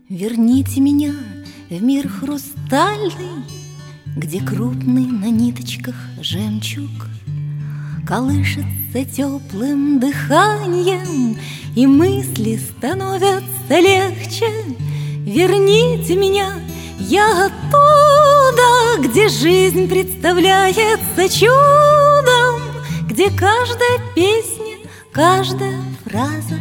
Верните меня в мир хрустальный, где крупный на ниточках жемчуг колышется теплым дыханием, и мысли становятся легче. Верните меня, я оттуда, где жизнь представляется чудом, где каждая песня, каждая фраза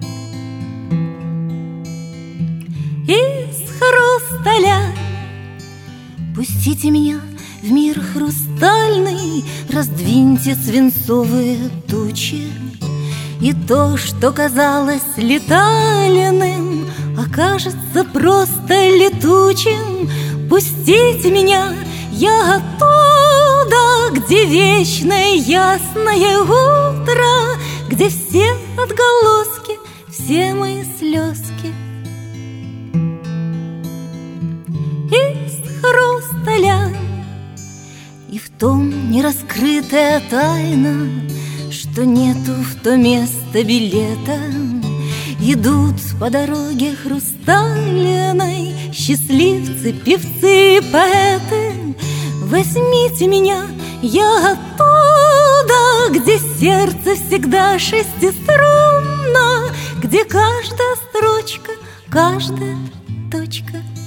из хрусталя. Пустите меня в мир хрустальный, раздвиньте свинцовые тучи, и то, что казалось летальным, окажется просто летучим. Пустите меня, я оттуда, где вечное ясное утро, где все отголоски, все мои слезки из хрусталя. И в том нераскрытая тайна, что нету в то место билета. Идут по дороге хрустальной счастливцы, певцы и поэты. Возьмите меня, я оттуда, где сердце всегда шестиструнно, где каждая строчка, каждая точка